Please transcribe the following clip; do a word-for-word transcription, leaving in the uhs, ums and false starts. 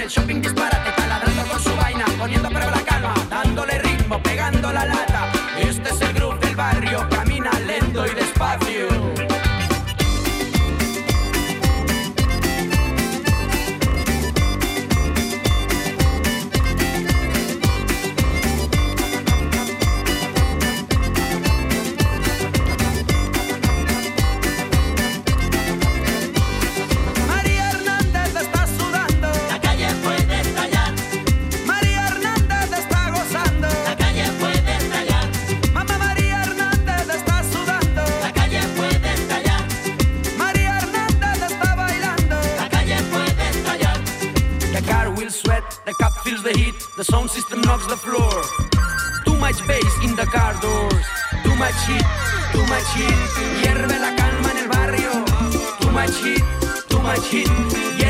el shopping disparate, taladrando con su vaina, poniendo a prueba la calma, dándole ritmo, pegando la lata. Este es el groove del barrio, camina lento y despacio. The sound system knocks the floor. Too much bass in the car doors. Too much heat, too much heat. Hierve la calma en el barrio. Too much heat, too much heat.